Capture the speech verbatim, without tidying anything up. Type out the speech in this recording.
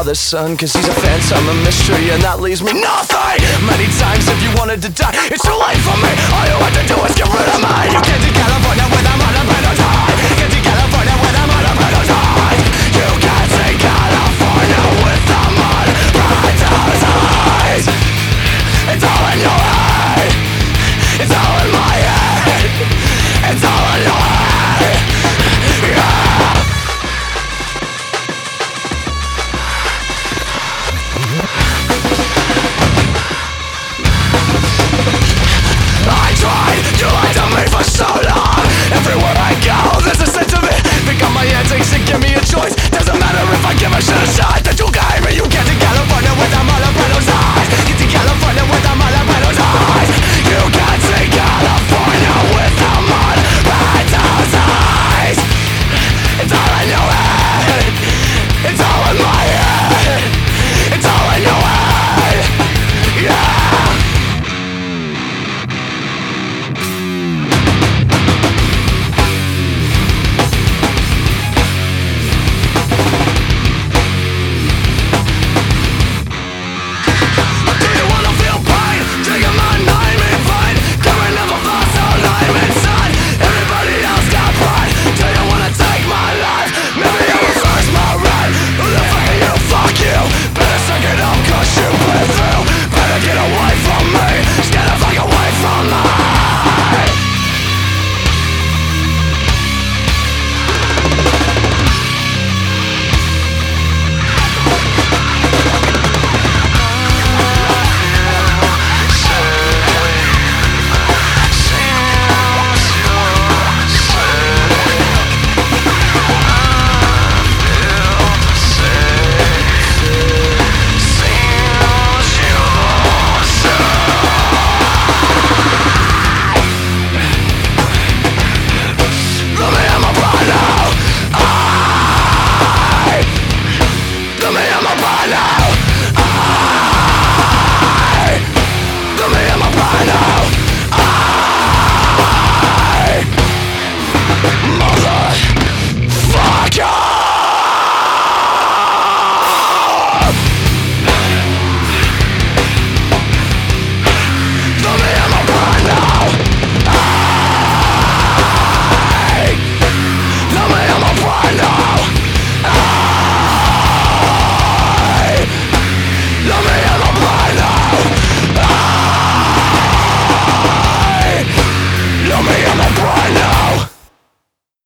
father's son, cause he's a phantom, a mystery, and that leaves me nothing. Many times if you wanted to die, it's too late for me. All you have to do is get rid of me. You get to California with I'm on a better die. Get to California with I'm on a better die.